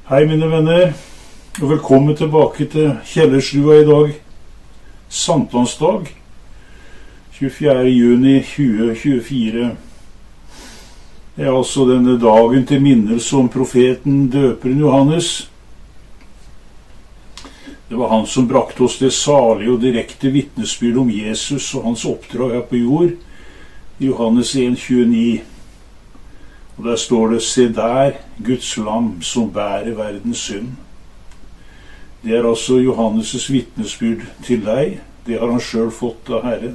Hei mine venner, og velkommen tilbake til Kjellerstua i dag. Sankthansdag, 24. juni 2024. Det er altså denne dagen til minnelse om profeten døperen Johannes. Det var han som brakte oss det salige og direkte vitnesbyrd om Jesus og hans oppdrag her på jord, i Johannes 1,29. Og der står det: se der, Guds lam som bærer verdens synd. Det er altså Johannes' vitnesbyrd til deg. Det har han selv fått av Herren.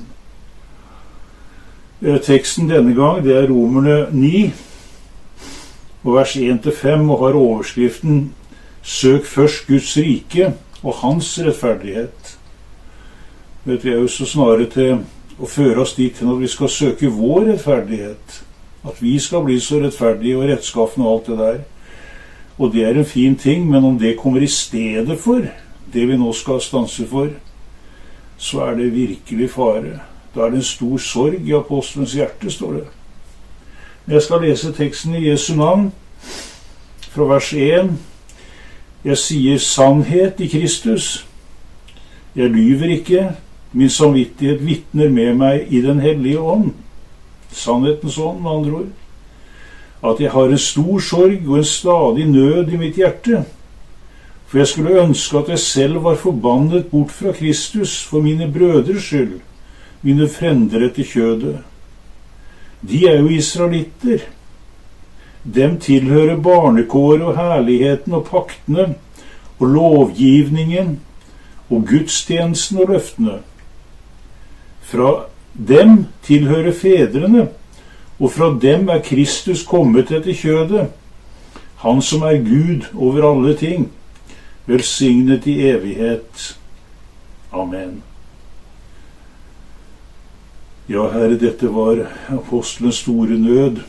Teksten denne gang, det er Romerne 9, og vers 1-5, og har overskriften «Søk først Guds rike og hans rettferdighet». Vi er jo så snarere til å føre oss dit til at vi skal søke vår rettferdighet. At vi skal bli så rettferdige og rettskaffende og alt det der. Og det er en fin ting, men om det kommer i stedet for det vi nå skal stanse for, så er det virkelig fare. Da er det en stor sorg i apostelens hjerte, står det. Jeg skal lese teksten i Jesu navn, fra vers 1. Jeg sier sannhet i Kristus. Jeg lyver ikke. Min samvittighet vitner med meg i den hellige ånd. Sannhetens ånd, med andre ord. At jeg har en stor sorg og en stadig nød i mitt hjerte. For jeg skulle ønske at jeg selv var forbannet bort fra Kristus for mine brødres skyld, mine frender etter kjødet. De er jo israelitter. Dem tilhører barnekåret og herligheten og paktene og lovgivningen og gudstjenesten og løftene. Fra dem tilhører fedrene, og fra dem er Kristus kommet etter kjødet, han som er Gud over alle ting, velsignet i evighet. Amen. Ja, Herre, dette var apostelens store nød,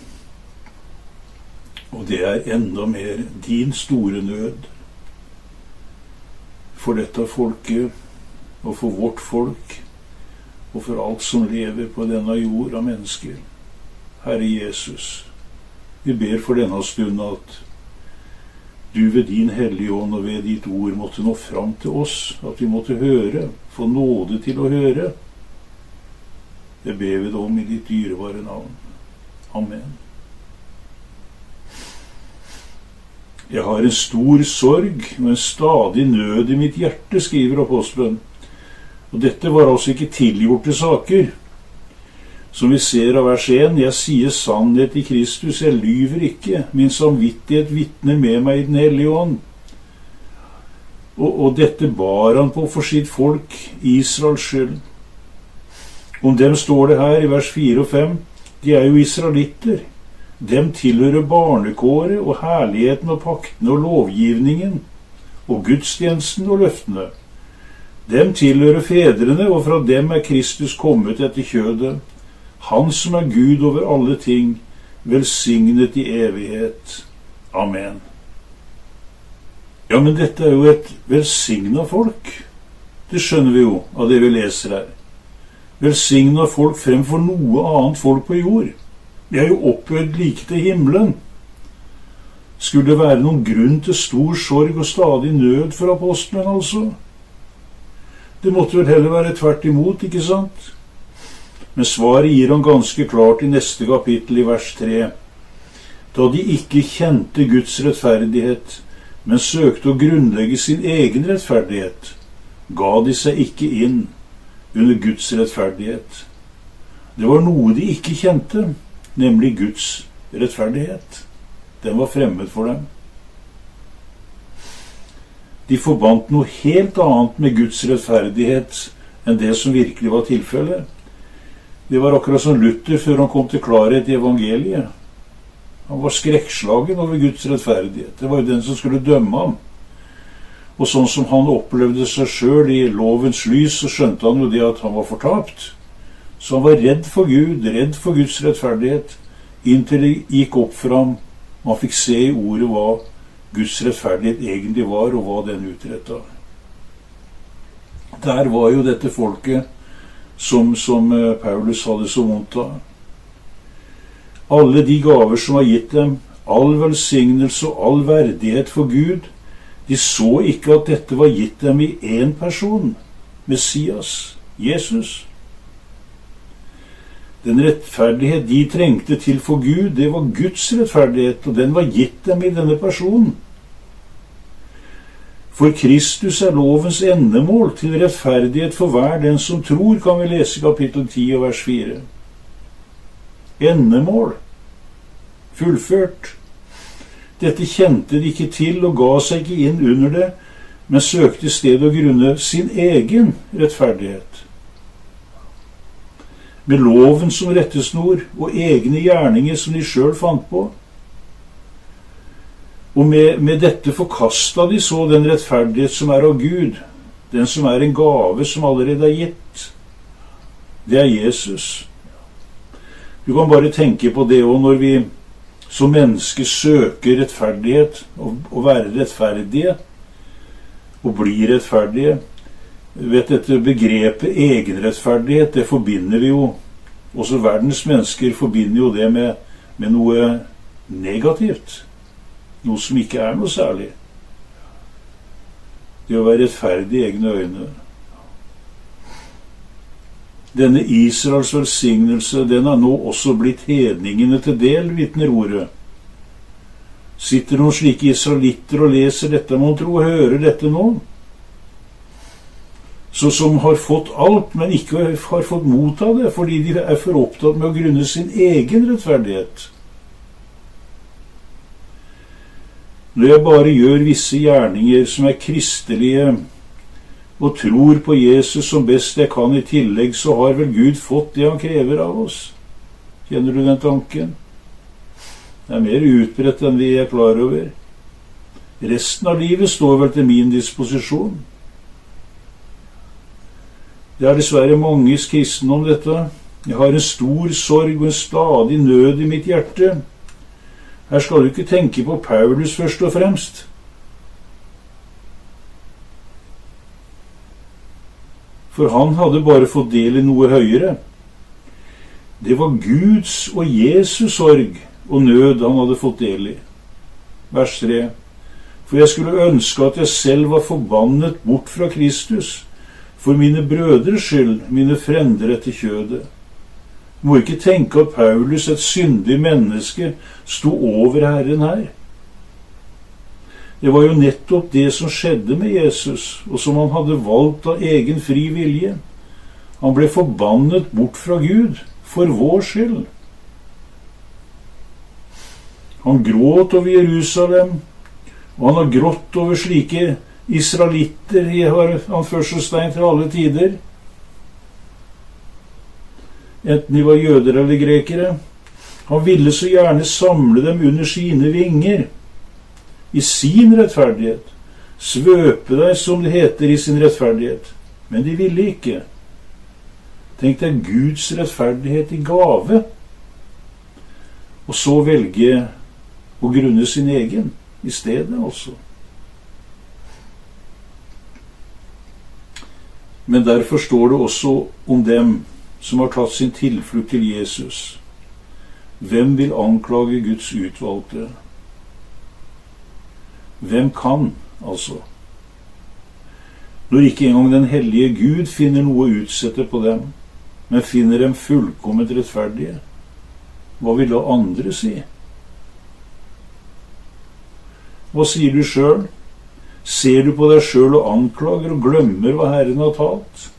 og det er enda mer din store nød for dette folket og for vårt folk, og for alt som lever på denne jord av mennesker. Herre Jesus, vi ber for denne stund at du ved din hellige ånd og ved ditt ord måtte nå fram til oss, at vi måtte høre, få nåde til å høre. Det ber vi deg om i ditt dyrebare navn. Amen. Jeg har en stor sorg og en stadig nød i mitt hjerte, skriver apostelen. Og dette var altså ikke tilgjorte saker. Som vi ser av vers 1, jeg sier sannhet i Kristus, jeg lyver ikke, min samvittighet vitner med meg i den hellige ånd. Og dette bar han på for sitt folk, Israels skyld. Om dem står det her i vers 4 og 5, de er jo israelitter. Dem tilhører barnekåret og herligheten og paktene og lovgivningen og gudstjenesten og løftene. Dem tilhører fedrene, og fra dem er Kristus kommet etter kjødet. Han som er Gud over alle ting, velsignet i evighet. Amen. Ja, men dette er jo et velsignet folk. Det skjønner vi jo av det vi leser her. Velsignet folk fremfor noe annet folk på jord. De er jo opphøyd like til himmelen. Skulle det være noen grunn til stor sorg og stadig nød for apostelen, altså? Det måtte vel heller være tvert imot, ikke sant? Men svaret gir han ganske klart i neste kapittel i vers 3. Da de ikke kjente Guds rettferdighet, men søkte å grunnlegge sin egen rettferdighet, ga de seg ikke inn under Guds rettferdighet. Det var noe de ikke kjente, nemlig Guds rettferdighet. Den var fremmed for dem. De forbandt noe helt annet med Guds rettferdighet enn det som virkelig var tilfellet. Det var akkurat som Luther før han kom til klarhet i evangeliet. Han var skrekkslagen over Guds rettferdighet. Det var jo den som skulle dømme ham. Og sånn som han opplevde seg selv i lovens lys, så skjønte han jo det at han var fortapt. Så han var redd for Gud, redd for Guds rettferdighet, inntil det gikk opp for ham, og han fikk se i ordet hva Guds rettferdighet egentlig var, og hva den utrettet. Der var jo dette folket som Paulus hadde så vondt av. Alle de gaver som var gitt dem, all velsignelse og all verdighet for Gud. De så ikke at dette var gitt dem i én person, Messias, Jesus. Den rettferdighet de trengte til for Gud, det var Guds rettferdighet, og den var gitt dem i denne personen. For Kristus er lovens endemål til rettferdighet for hver den som tror, kan vi lese i kapittel 10 og vers 4. Endemål. Fullført. Dette kjente de ikke til og ga seg ikke inn under det, men søkte i stedet å grunne sin egen rettferdighet. Med loven som rettesnor og egne gjerninger som de selv fant på. Og med dette forkastet de så den rettferdighet som er av Gud, den som er en gave som allerede er gitt. Det er Jesus. Du kan bare tenke på det også når vi som mennesker søker rettferdighet, og være rettferdige, og bli rettferdige. Vet dette begrepet egenrettferdighet, det forbinder vi jo, også verdens mennesker forbinder jo det med noe negativt. Noe som ikke er noe særlig. Det å være rettferdig i egne øyne. Denne Israels velsignelse, den er nå også blitt hedningene til del, vitner ordet. Sitter noen slike israelitter og leser dette, må tro, og hører dette nå? Så som har fått alt, men ikke har fått motta det, fordi de er for opptatt med å grunne sin egen rettferdighet. Når jeg bare gjør visse gjerninger som er kristelige, og tror på Jesus som best jeg kan i tillegg, så har vel Gud fått det han krever av oss. Kjenner du den tanken? Det er mer utbredt enn vi er klar over. Resten av livet står vel til min disposisjon. Det er dessverre mange kristne om dette. Jeg har en stor sorg og en stadig nød i mitt hjerte. Her skal du ikke tenke på Paulus først og fremst. For han hadde bare fått del i noe høyere. Det var Guds og Jesus sorg og nød han hadde fått del i. Vers 3. For jeg skulle ønske at jeg selv var forbannet bort fra Kristus, for mine brødres skyld, mine frender etter kjødet. Må ikke tenke at Paulus, et syndig menneske, sto over Herren her. Det var jo nettopp det som skjedde med Jesus, og som han hadde valgt av egen fri vilje. Han ble forbannet bort fra Gud, for vår skyld. Han gråt over Jerusalem, og han har grått over slike israelitter i anførselstegn til alle tider. Enten de var jøder eller grekere. Han ville så gjerne samle dem under sine vinger, i sin rettferdighet, svøpe deg som det heter i sin rettferdighet. Men de ville ikke. Tenk deg Guds rettferdighet i gave, og så velge å grunne sin egen i stedet altså. Men derfor står det også om dem som har tatt sin tilflukt til Jesus. Hvem vil anklage Guds utvalgte? Hvem kan, altså? Når ikke engang den hellige Gud finner noe å utsette på dem, men finner dem fullkomment rettferdige, hva vil da andre si? Hva sier du selv? Ser du på deg selv og anklager og glemmer hva Herren har talt?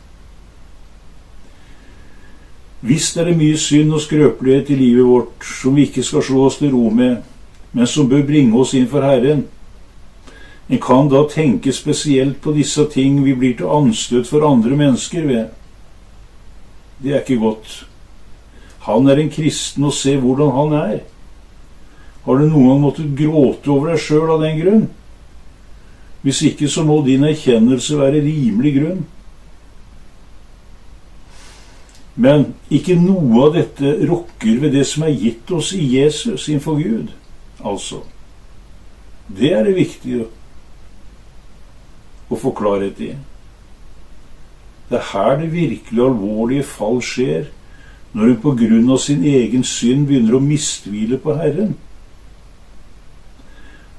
Visst er det mye synd og skrøpelighet i livet vårt som vi ikke skal slå oss til ro med, men som bør bringe oss inn for Herren. En kan da tenke spesielt på disse ting vi blir til anstøt for andre mennesker ved. Det er ikke godt. Han er en kristen, og se hvordan han er. Har du noen gang måttet gråte over deg selv av den grunn? Hvis ikke, så må din erkjennelse være rimelig grunn. Men ikke noe av dette rokker ved det som er gitt oss i Jesus innenfor Gud. Altså, det er det viktige å få klarhet i. Det er her det virkelig alvorlige fall skjer, når hun på grunn av sin egen synd begynner å mistvile på Herren.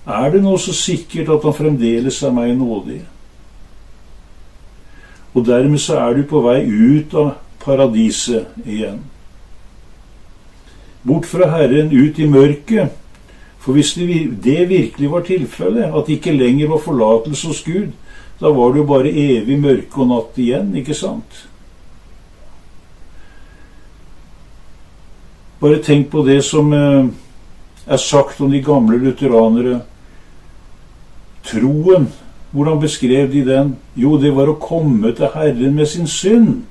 er det nå så sikkert at han fremdeles er meg nådig? Og dermed så er du på vei ut av paradiset igjen. Bort fra Herren, ut i mørket. For hvis det virkelig var tilfellet, at det ikke lenger var forlatelse hos Gud, da var det jo bare evig mørke og natt igjen, ikke sant? Bare tenk på det som er sagt om de gamle lutheranere. Troen, hvordan beskrev de den? Jo, det var å komme til Herren med sin synd.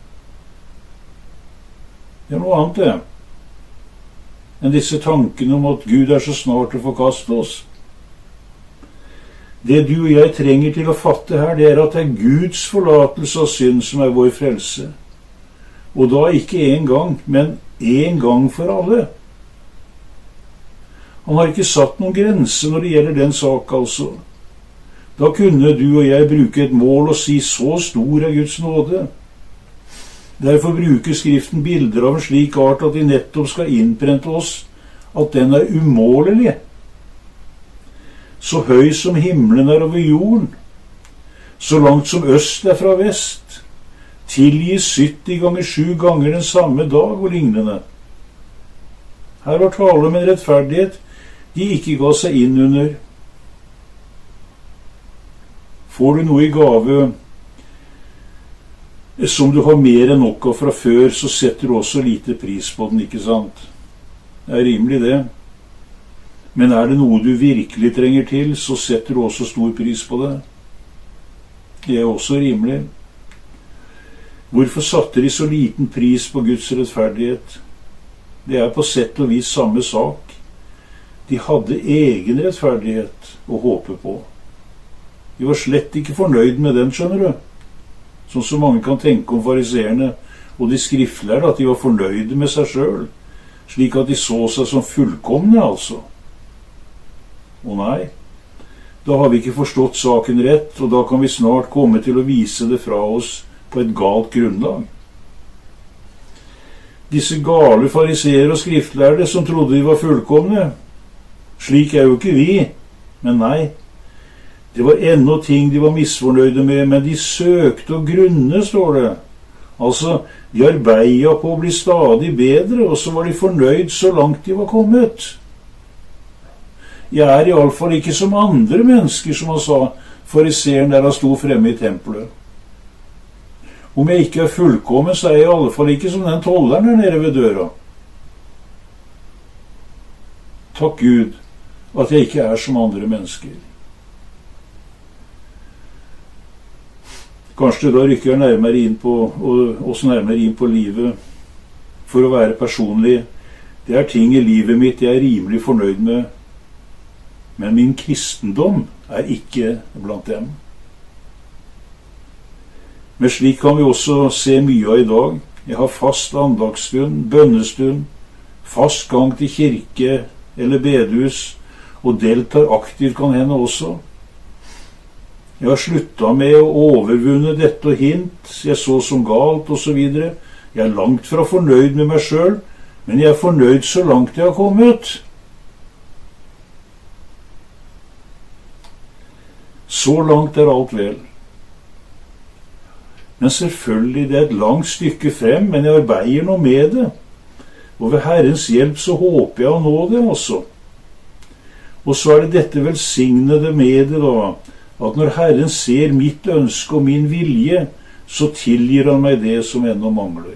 Det er noe annet det, enn disse tankene om at Gud er så snart å forkaste oss. Det du og jeg trenger til å fatte her, det er at det er Guds forlatelse av synd som er vår frelse. Og da ikke en gang, men en gang for alle. Han har ikke satt noen grense når det gjelder den sak, altså. Da kunne du og jeg bruke et mål og si så stor er Guds nåde. Derfor bruker Skriften bilder av en slik art at de nettopp skal innprente oss at den er umålelig. Så høy som himmelen er over jorden, så langt som øst er fra vest, tilgis 70 ganger 7 ganger den samme dag og lignende. Her var tale om en rettferdighet de ikke ga seg inn under. Får du noe i gave som du har mer enn nok av fra før, så setter du også lite pris på den, ikke sant? Det er rimelig det. Men er det noe du virkelig trenger til, så setter du også stor pris på det. Det er også rimelig. Hvorfor satte de så liten pris på Guds rettferdighet? Det er på sett og vis samme sak. De hadde egen rettferdighet å håpe på. De var slett ikke fornøyd med den, skjønner du. Sånn som mange kan tenke om fariseerne og de skriftlærde, at de var fornøyde med seg selv, slik at de så seg som fullkomne, altså. Å nei, da har vi ikke forstått saken rett, og da kan vi snart komme til å vise det fra oss på et galt grunnlag. Disse gale fariseere og skriftlærde som trodde de var fullkomne, slik er jo ikke vi, men nei, det var ennå ting de var misfornøyde med, men de søkte å grunne, står det. Altså, de arbeidet på å bli stadig bedre, og så var de fornøyd så langt de var kommet. Jeg er i alle fall ikke som andre mennesker, som han sa, fariseren der han sto fremme i tempelet. Om jeg ikke er fullkommen, så er jeg i alle fall ikke som den tolleren der nede ved døra. Takk Gud at jeg ikke er som andre mennesker. Kanskje da rykker jeg nærmere inn på, og også nærmere inn på livet. For å være personlig, det er ting i livet mitt jeg er rimelig fornøyd med, men min kristendom er ikke blant dem. Men slik kan vi også se mye av i dag. Jeg har fast andagsstund, bønnestund, fast gang til kirke eller bedehus, og deltar aktivt kan hende også. Jeg har sluttet med å overvunne dette og hint, jeg så som galt og så videre. Jeg er langt fra fornøyd med meg selv, men jeg er fornøyd så langt jeg har kommet. Så langt er alt vel. Men selvfølgelig, det er et langt stykke frem, men jeg arbeider nå med det. Og ved Herrens hjelp så håper jeg å nå det også. Og så er det dette velsignede med det da, at når Herren ser mitt ønske og min vilje, så tilgir han meg det som ennå mangler.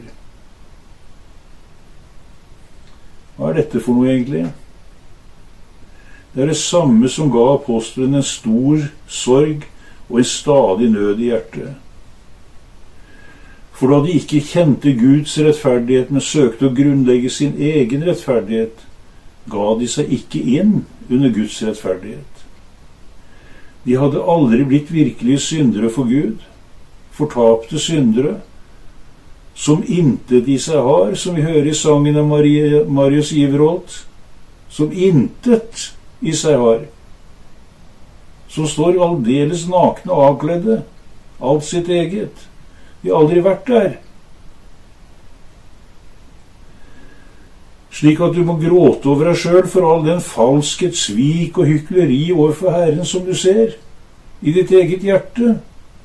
Hva er dette for noe egentlig? Det er det samme som ga apostelen en stor sorg og en stadig nød i hjertet. For da de ikke kjente Guds rettferdighet, men søkte å grunnlegge sin egen rettferdighet, ga de seg ikke inn under Guds rettferdighet. De hadde aldri blitt virkelige syndere for Gud, fortapte syndere, som intet i seg har, som vi hører i sangen av Marius Iverholt, som intet i seg har, som står aldeles nakne og avkledde, alt sitt eget. De har aldri vært der. slik at du må gråte over deg selv for all den falskhet, svik og hykleri overfor Herren som du ser i ditt eget hjerte.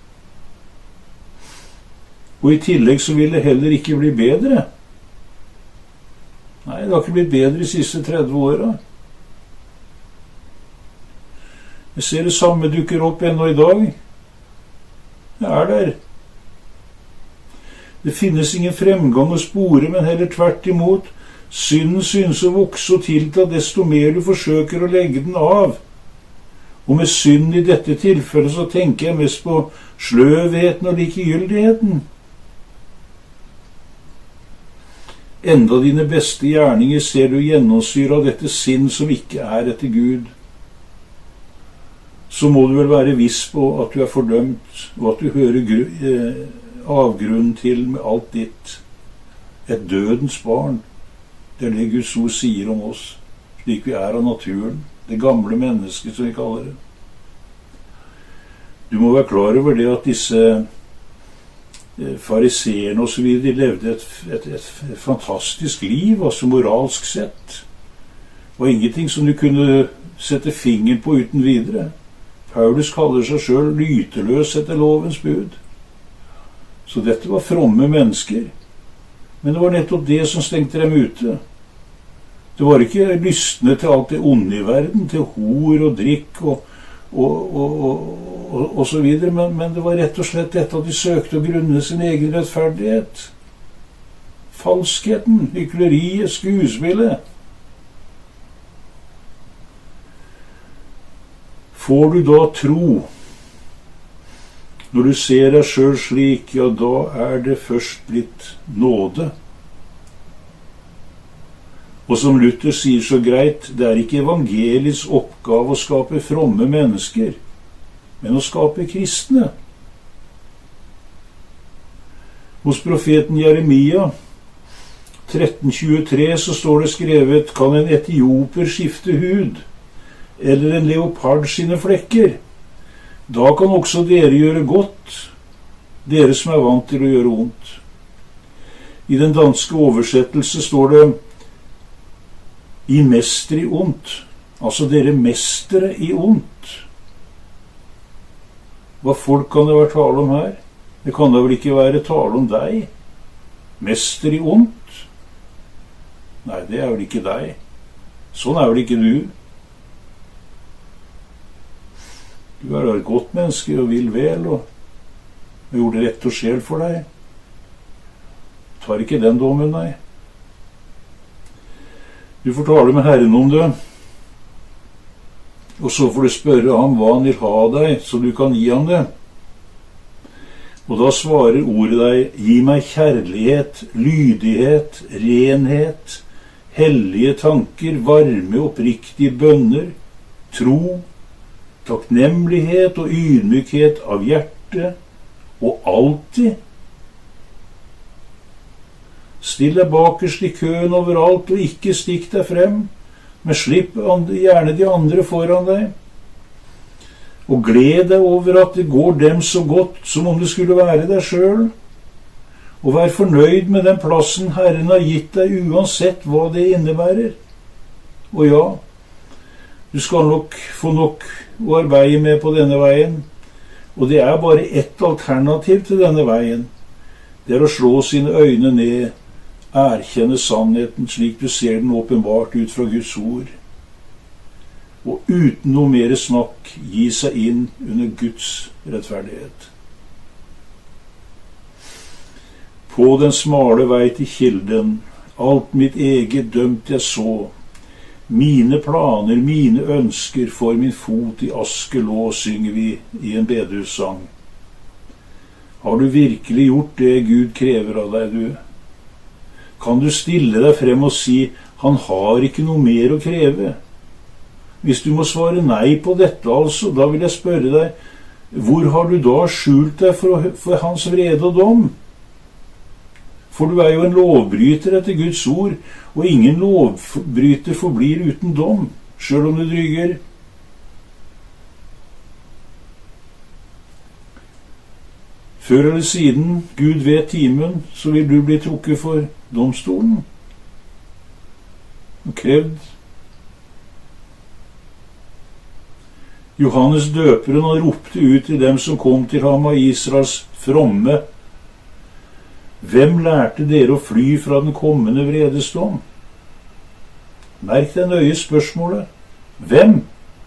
Og i tillegg så vil det heller ikke bli bedre. Nei, det har ikke blitt bedre de siste 30 årene. Jeg ser det samme dukker opp ennå i dag. Det er der. Det finnes ingen fremgang å spore, men heller tvert imot. Synden synes å vokse og tilta desto mer du forsøker å legge den av. Og med synd i dette tilfellet så tenker jeg mest på sløvheten og likegyldigheten. Enda dine beste gjerninger ser du gjennomsyre av dette sinn som ikke er etter Gud. Så må du vel være viss på at du er fordømt, og at du hører avgrunnen til med alt ditt. Et dødens barn. Det er det Guds ord sier om oss, slik vi er av naturen. Det gamle mennesket, som vi kaller det. Du må være klar over det at disse fariseerne og så videre, de levde et fantastisk liv, altså moralsk sett. Det var ingenting som du kunne sette finger på uten videre. Paulus kaller seg selv lyteløs etter lovens bud. Så dette var fromme mennesker. Men det var nettopp det som stengte dem ute. Det var ikke lystne til alt det onde i verden, til hor og drikk og så videre, men det var rett og slett dette at de søkte å grunne sin egen rettferdighet. Falskheten, hykleriet, skuespillet. Får du da tro, når du ser deg selv slik, ja, da er det først blitt nåde. Og som Luther sier så greit, det er ikke evangeliets oppgave å skape fromme mennesker, men å skape kristne. Hos profeten Jeremia 13:23 så står det skrevet: kan en etioper skifte hud, eller en leopard sine flekker? Da kan også dere gjøre godt, dere som er vant til å gjøre ondt. I den danske oversettelse står det I mestre i ondt, altså dere mestere i ondt. Hva folk kan det være tale om her? Det kan da vel ikke være tale om deg? Mester i ondt? Nei, det er vel ikke deg. Sånn er vel ikke du. Du er da et godt menneske og vil vel, og gjorde rett og sjel for deg. Tar ikke den dommen, nei. Du får tale med Herren om det, og så får du spørre ham hva han vil ha deg, så du kan gi ham det. Og da svarer ordet deg: gi meg kjærlighet, lydighet, renhet, hellige tanker, varme, oppriktige bønner, tro, takknemlighet og ydmykhet av hjerte, og alltid. Still deg bakerst i køen overalt, og ikke stikk deg frem, men slipp gjerne de andre foran deg. Og gled deg over at det går dem så godt som om det skulle være deg selv. Og vær fornøyd med den plassen Herren har gitt deg, uansett hva det innebærer. Og ja, du skal nok få nok å arbeide med på denne veien, og det er bare ett alternativ til denne veien. Det er å slå sine øyne ned, erkjenne sannheten slik du ser den åpenbart ut fra Guds ord, og uten noe mer snakk gi seg inn under Guds rettferdighet. På den smale vei til kilden, alt mitt eget dømt jeg så, mine planer, mine ønsker for min fot i aske lå, synger vi i en bedehussang. Har du virkelig gjort det Gud krever av deg, du? Kan du stille deg frem og si, han har ikke noe mer å kreve? Hvis du må svare nei på dette, altså, da vil jeg spørre deg, hvor har du da skjult deg for hans vrede og dom? For du er jo en lovbryter etter Guds ord, og ingen lovbryter forblir uten dom, selv om du dryger. Før eller siden, Gud vet timen, så vil du bli trukket for domstolen. og krevd. Johannes døperen, han ropte ut til dem som kom til ham av Israels fromme: Hvem lærte dere å fly fra den kommende vredesdom? Merk deg nøye spørsmålet. Hvem?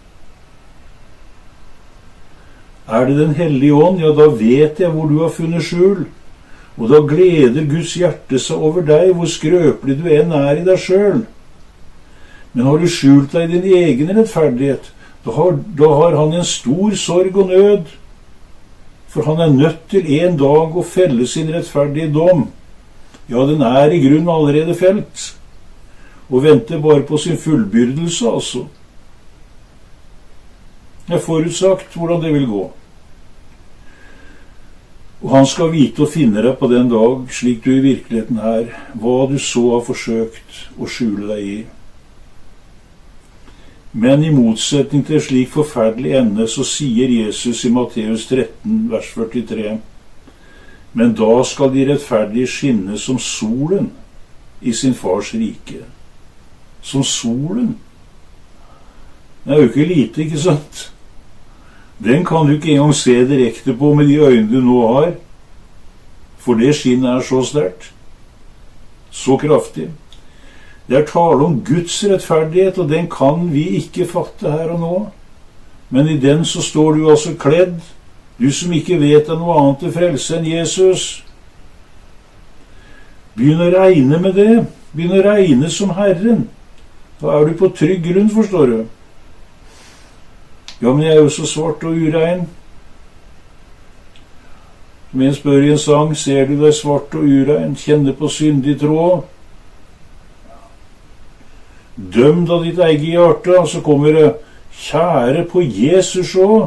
Er det Den hellige ånd, ja, da vet jeg hvor du har funnet skjul, og da gleder Guds hjerte seg over deg, hvor skrøpelig du enn er i deg selv. Men har du skjult deg i din egen rettferdighet, da har han en stor sorg og nød, for han er nødt til en dag å felle sin rettferdige dom. Ja, den er i grunn allerede felt, og venter bare på sin fullbyrdelse, altså. Jeg har forutsagt hvordan det vil gå. Og han skal vite å finne deg på den dag, slik du i virkeligheten er, hva du så har forsøkt å skjule deg i. Men i motsetning til slik forferdelig ende, så sier Jesus i Matteus 13, vers 43, men da skal de rettferdige skinne som solen i sin fars rike. Som solen. Det er jo ikke lite, ikke sant? Den kan du ikke engang se direkte på med de øynene du nå har, for det skinnet er så sterkt, så kraftig. Det er tale om Guds rettferdighet, og den kan vi ikke fatte her og nå. Men i den så står du altså kledd, du som ikke vet av noe annet til frelse enn Jesus. Begynn å regne med det. Begynn å regne som Herren. Da er du på trygg grunn, forstår du. Ja, men jeg er jo så svart og urein. Som en spør i en sang, ser du deg svart og urein, kjenner på syndig tråd. Døm da ditt eget hjerte, og så kommer det: kjære på Jesus òg.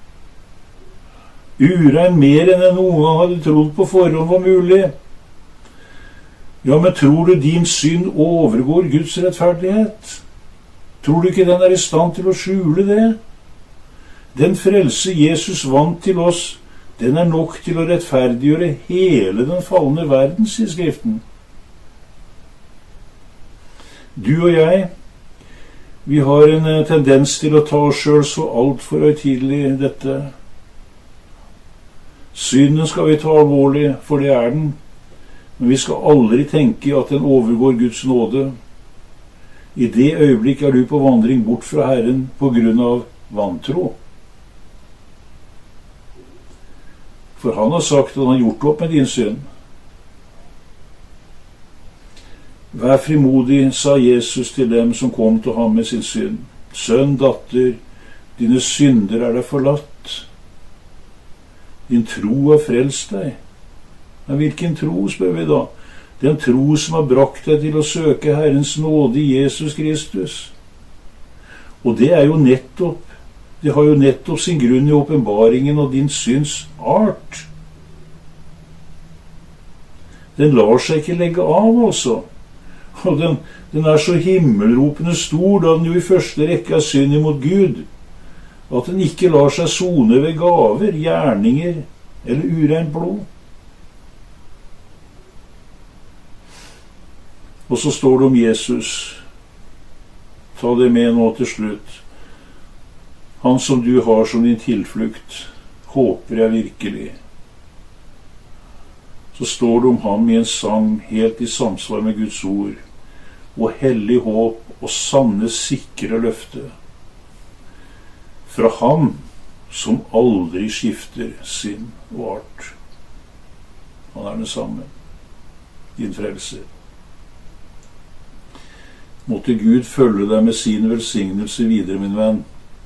Urein mer enn jeg noen gang hadde trodd på forhånd var mulig. Ja, men tror du din synd overgår Guds rettferdighet? Tror du ikke den er i stand til å skjule det? Den frelse Jesus vant til oss, den er nok til å rettferdiggjøre hele den falne verden, sier Skriften. Du og jeg, vi har en tendens til å ta oss selv så alt for høytidelig i dette. Synden skal vi ta alvorlig, for det er den. Men vi skal aldri tenke at den overgår Guds nåde. I det øyeblikk er du på vandring bort fra Herren på grunn av vantro. For han har sagt at han har gjort opp med din synd. Vær frimodig, sa Jesus til dem som kom til ham med sin synd. Sønn, datter, dine synder er deg forlatt. Din tro har frelst deg. Men hvilken tro, spør vi da? Den tro som har brakt deg til å søke Herrens nåde i Jesus Kristus. Og det er jo nettopp, det har jo nettopp sin grunn i åpenbaringen av din syns art. Den lar seg ikke legge av, altså. Og den er så himmelropende stor, da den jo i første rekke er synd imot Gud, at den ikke lar seg sone ved gaver, gjerninger eller ureint blod. Og så står det om Jesus. Ta det med nå til slutt. Han som du har som din tilflukt, håper jeg virkelig. Så står det om ham i en sang helt i samsvar med Guds ord, og hellig håp og sanne sikre løfte. Fra ham som aldri skifter sinn og art. Han er den samme, din frelser. Måtte Gud følge deg med sin velsignelse videre, min venn.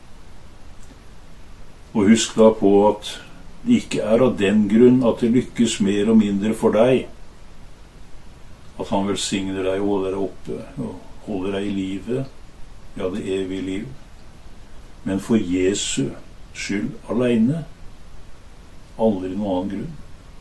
Og husk da på at det ikke er av den grunn at det lykkes mer og mindre for deg, at han velsigner deg og holder deg oppe, og holder deg i livet, ja, det evige liv. Men for Jesu skyld alene, aldri noen annen grunn.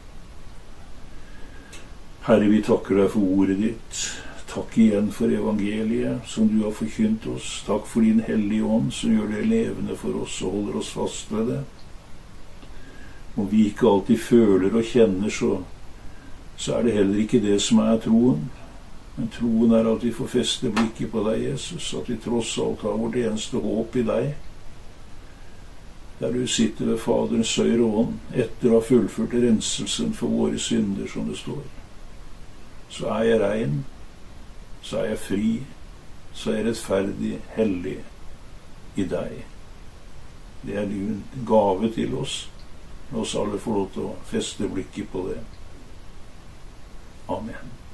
Herre, vi takker deg for ordet ditt. Takk igjen for evangeliet som du har forkynt oss. Takk for din hellige ånd som gjør det levende for oss og holder oss fast ved det. Om vi ikke alltid føler og kjenner, så er det heller ikke det som er troen. Men troen er at vi får feste blikket på deg, Jesus, at vi tross alt har vårt eneste håp i deg. Der du sitter ved Faderens høyre hånd, etter å ha fullført renselsen for våre synder, som det står. Så er jeg rein, så er jeg fri, så er jeg rettferdig, hellig i deg. Det er en gave til oss. La oss alle få lov til å feste blikket på det. Amen.